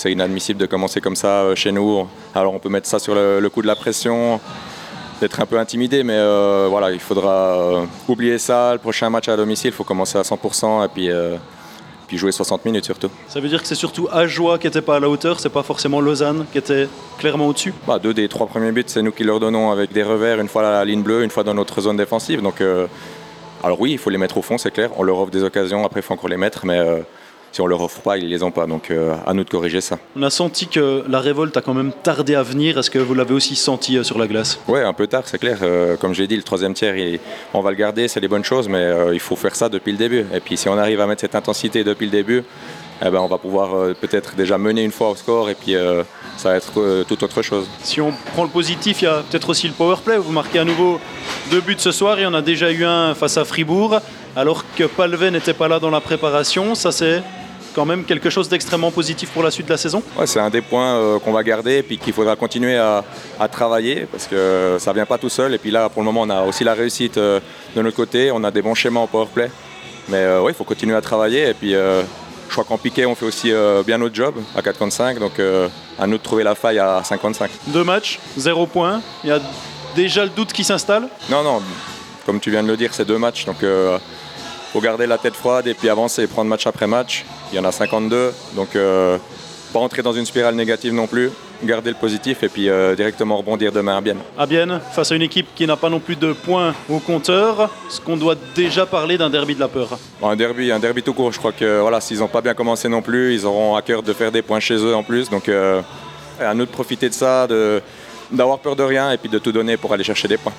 c'est inadmissible de commencer comme ça chez nous. Alors on peut mettre ça sur le coup de la pression, d'être un peu intimidé, mais voilà, il faudra oublier ça. Le prochain match à domicile, il faut commencer à 100% et puis jouer 60 minutes surtout. Ça veut dire que c'est surtout Ajoie qui n'était pas à la hauteur, c'est pas forcément Lausanne qui était clairement au-dessus? 2 des 3 premiers buts, c'est nous qui leur donnons avec des revers, une fois à la ligne bleue, une fois dans notre zone défensive. Donc, alors oui, il faut les mettre au fond, c'est clair. On leur offre des occasions, après il faut encore les mettre, mais si on ne leur offre pas, ils ne les ont pas. Donc à nous de corriger ça. On a senti que la révolte a quand même tardé à venir. Est-ce que vous l'avez aussi senti sur la glace? Oui, un peu tard, c'est clair. Comme je l'ai dit, le troisième tiers, on va le garder, c'est les bonnes choses, mais il faut faire ça depuis le début. Et puis si on arrive à mettre cette intensité depuis le début, on va pouvoir peut-être déjà mener une fois au score et puis ça va être toute autre chose. Si on prend le positif, il y a peut-être aussi le powerplay. Vous marquez à nouveau 2 buts ce soir. Il y en a déjà eu un face à Fribourg, alors que Palvet n'était pas là dans la préparation. Ça, c'est quand même quelque chose d'extrêmement positif pour la suite de la saison? Ouais, c'est un des points qu'on va garder et puis qu'il faudra continuer à travailler parce que ça ne vient pas tout seul. Et puis là, pour le moment, on a aussi la réussite de notre côté. On a des bons schémas en powerplay. Mais il faut continuer à travailler. Et puis, je crois qu'en piqué, on fait aussi bien notre job à 4 contre 5. Donc, à nous de trouver la faille à 55. 2 matchs, 0 points. Il y a déjà le doute qui s'installe? Non. Comme tu viens de le dire, c'est 2 matchs. Donc, faut garder la tête froide et puis avancer et prendre match après match. Il y en a 52, donc pas entrer dans une spirale négative non plus, garder le positif et puis directement rebondir demain à Bienne. À Bienne, face à une équipe qui n'a pas non plus de points au compteur, est-ce qu'on doit déjà parler d'un derby de la peur? Un derby tout court, je crois que voilà, s'ils n'ont pas bien commencé non plus, ils auront à cœur de faire des points chez eux en plus, donc à nous de profiter de ça, d'avoir peur de rien et puis de tout donner pour aller chercher des points.